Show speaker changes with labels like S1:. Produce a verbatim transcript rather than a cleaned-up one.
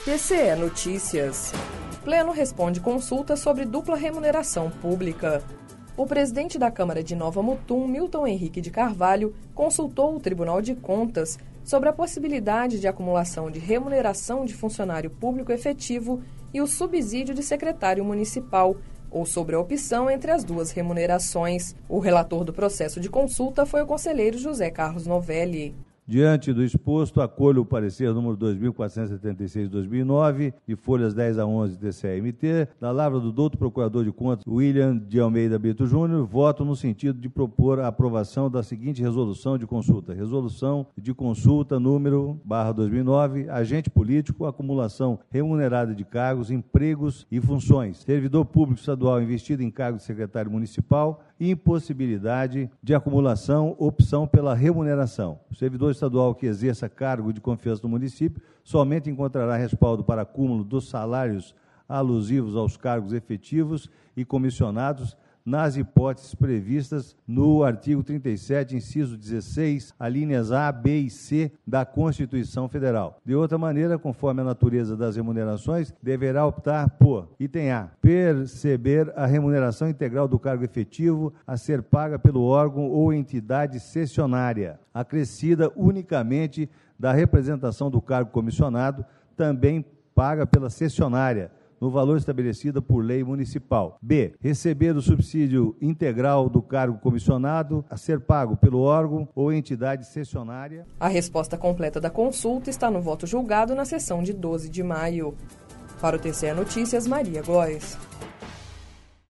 S1: T C E Notícias. Pleno responde consulta sobre dupla remuneração pública. O presidente da Câmara de Nova Mutum, Milton Henrique de Carvalho, consultou o Tribunal de Contas sobre a possibilidade de acumulação de remuneração de funcionário público efetivo e o subsídio de secretário municipal, ou sobre a opção entre as duas remunerações. O relator do processo de consulta foi o conselheiro José Carlos Novelli.
S2: Diante do exposto, acolho o parecer número dois mil quatrocentos e setenta e seis de dois mil e nove, de folhas dez a onze do T C E M T, da lavra do doutor Procurador de Contas William de Almeida Brito Júnior, voto no sentido de propor a aprovação da seguinte resolução de consulta. Resolução de consulta número barra dois mil e nove, agente político, acumulação remunerada de cargos, empregos e funções. Servidor público estadual investido em cargo de secretário municipal, impossibilidade de acumulação, opção pela remuneração. O servidor estadual que exerça cargo de confiança do município somente encontrará respaldo para acúmulo dos salários alusivos aos cargos efetivos e comissionados nas hipóteses previstas no artigo trinta e sete, inciso dezesseis, alíneas A, B e C da Constituição Federal. De outra maneira, conforme a natureza das remunerações, deverá optar por, item A, perceber a remuneração integral do cargo efetivo a ser paga pelo órgão ou entidade cessionária, acrescida unicamente da representação do cargo comissionado, também paga pela cessionária, no valor estabelecido por lei municipal. B. Receber o subsídio integral do cargo comissionado a ser pago pelo órgão ou entidade cessionária.
S1: A resposta completa da consulta está no voto julgado na sessão de doze de maio. Para o T C E Notícias, Maria Góes.